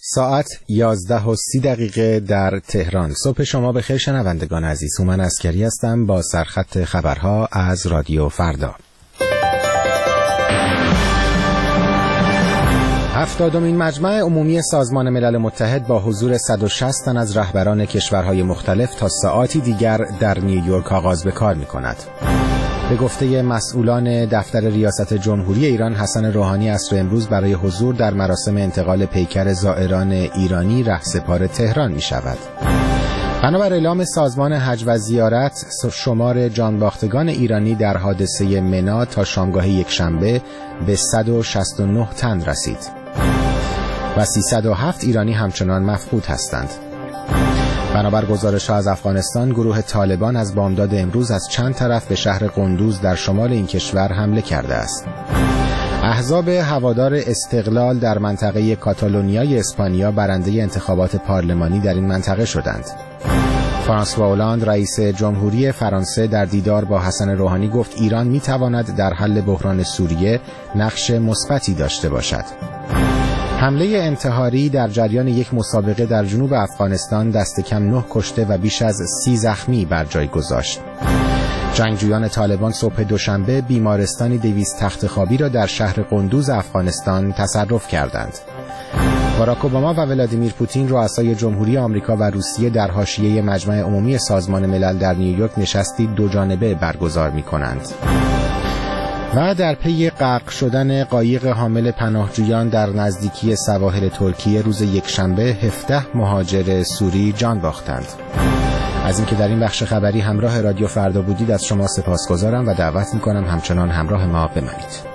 ساعت 11:30 در تهران. صبح شما بخیر شنوندگان عزیز. هومن عسکری هستم با سرخط خبرها از رادیو فردا. 70مین مجمع عمومی سازمان ملل متحد با حضور 160 تن از رهبران کشورهای مختلف تا ساعاتی دیگر در نیویورک آغاز به کار می‌کند. به گفته مسئولان دفتر ریاست جمهوری ایران، حسن روحانی عصر امروز برای حضور در مراسم انتقال پیکر زائران ایرانی رهسپار تهران می شود. بنابر اعلام سازمان حج و زیارت، شمار جانباختگان ایرانی در حادثه منی تا شامگاه یکشنبه به 169 تن رسید و 307 ایرانی همچنان مفقود هستند. بنابر گزارش‌ها از افغانستان، گروه طالبان از بامداد امروز از چند طرف به شهر قندوز در شمال این کشور حمله کرده است. احزاب هوادار استقلال در منطقه کاتالونیای اسپانیا برنده انتخابات پارلمانی در این منطقه شدند. فرانسوا هولند رئیس جمهوری فرانسه در دیدار با حسن روحانی گفت ایران می‌تواند در حل بحران سوریه نقش مثبتی داشته باشد. حمله انتحاری در جریان یک مسابقه در جنوب افغانستان دست کم 9 کشته و بیش از 30 زخمی بر جای گذاشت. جنگجویان طالبان صبح دوشنبه بیمارستانی 200 تخت خوابی را در شهر قندوز افغانستان تصرف کردند. باراک اوباما و ولادیمیر پوتین رؤسای جمهوری آمریکا و روسیه در حاشیه مجمع عمومی سازمان ملل در نیویورک نشستی دوجانبه برگزار می‌کنند. و در پی غرق شدن قایق حامل پناهجویان در نزدیکی سواحل ترکیه روز یکشنبه 17 مهاجر سوری جان باختند. از اینکه در این بخش خبری همراه رادیو فردا بودید از شما سپاسگزارم و دعوت می‌کنم همچنان همراه ما بمانید.